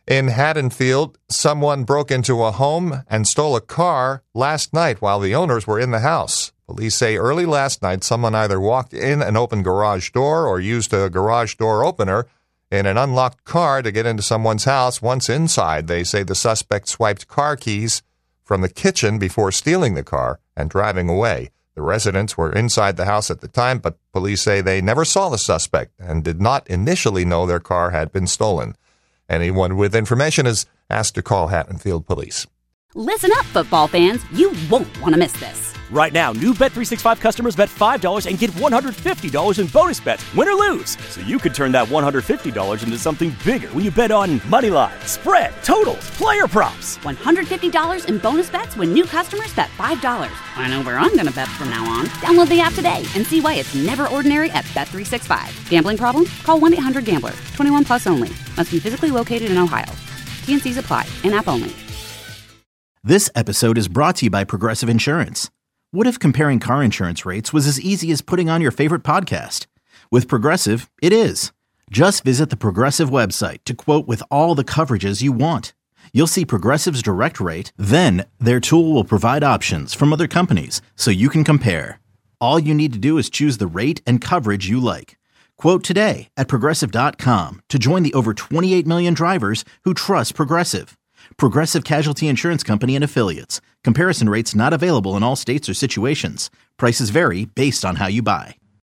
In Haddonfield, someone broke into a home and stole a car last night while the owners were in the house. Police say early last night, someone either walked in an open garage door or used a garage door opener in an unlocked car to get into someone's house. Once inside, they say the suspect swiped car keys from the kitchen before stealing the car and driving away. The residents were inside the house at the time, but police say they never saw the suspect and did not initially know their car had been stolen. Anyone with information is asked to call Haddonfield Police. Listen up, football fans. You won't want to miss this. Right now, new Bet365 customers bet $5 and get $150 in bonus bets, win or lose. So you could turn that $150 into something bigger when you bet on money line, spread, totals, player props. $150 in bonus bets when new customers bet $5. I know where I'm going to bet from now on. Download the app today and see why it's never ordinary at Bet365. Gambling problem? Call 1-800-GAMBLER. 21 plus only. Must be physically located in Ohio. T&Cs apply. In-app only. This episode is brought to you by Progressive Insurance. What if comparing car insurance rates was as easy as putting on your favorite podcast? With Progressive, it is. Just visit the Progressive website to quote with all the coverages you want. You'll see Progressive's direct rate, then their tool will provide options from other companies so you can compare. All you need to do is choose the rate and coverage you like. Quote today at Progressive.com to join the over 28 million drivers who trust Progressive. Progressive Casualty Insurance Company and Affiliates. Comparison rates not available in all states or situations. Prices vary based on how you buy.